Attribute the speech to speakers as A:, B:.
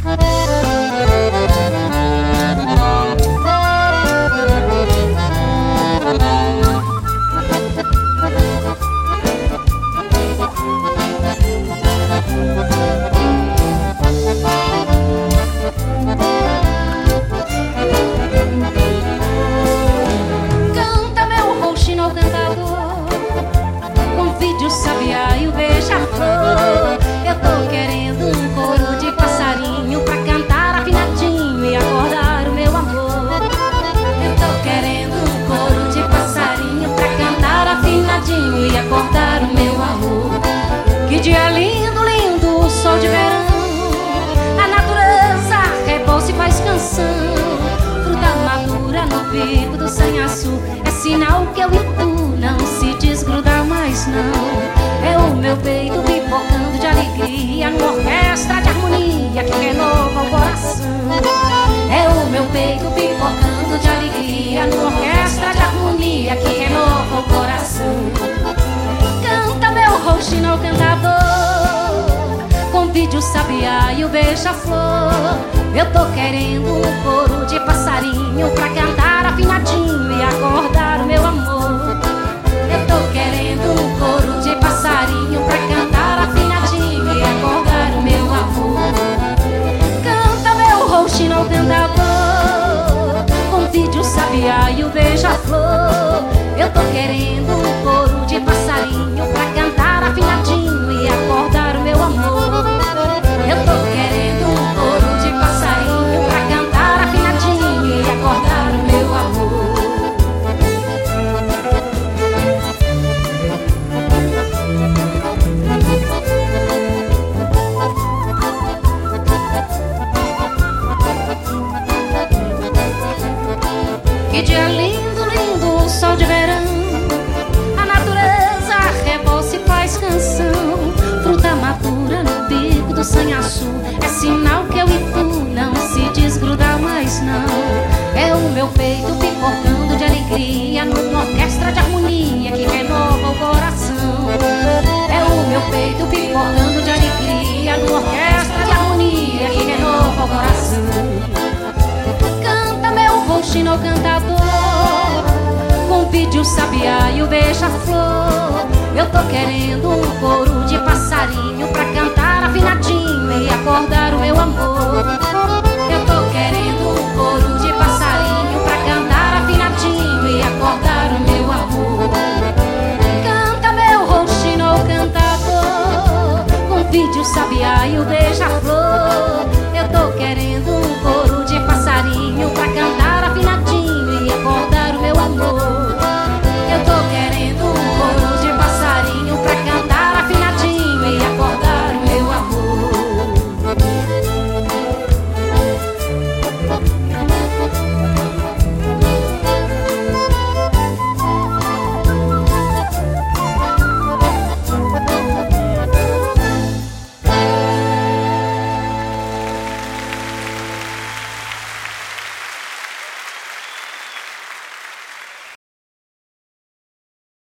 A: Que dia lindo, lindo, o sol de verão. A natureza reboça e faz canção. Fruta madura no bico do sanhaçu. É sinal que eu e tu não se desgrudar mais não. É o meu peito pipocando de alegria numa orquestra de harmonia que renova o coração. É o meu peito pipocando de alegria numa orquestra de harmonia que renova o coração. Canta meu rouxinol cantador, convide o sabiá e o beija-flor. Eu tô querendo um coro de passarinho pra cantar afinadinho e acordar o meu amor. Eu tô querendo um coro de passarinho pra cantar afinadinho e acordar o meu amor. Canta meu rouxinol cantador, convide o sabiá e o beija-flor. Eu tô querendo um coro de passarinho pra cantar afinadinho e acordar o meu amor. Eu tô querendo um coro de passarinho pra cantar afinadinho e acordar o meu amor. Que dia lindo, lindo, o sol de verão. A natureza reboça e faz canção. Fruta madura no bico do sanhaçu. É sinal que eu e tu não se desgrudar mais não. É o meu peito pipocando de alegria numa orquestra de harmonia que renova o coração. É o meu peito pipocando de alegria numa orquestra de harmonia que renova o coração. Canta meu rouxinol cantador, convide o sabiá e o beija-flor. Eu tô querendo um coro de passarinho pra cantar afinadinho e acordar o meu amor. Eu tô querendo um coro de passarinho pra cantar afinadinho e acordar o meu amor. Canta meu rouxinol cantador, convide o sabiá e o beija-flor.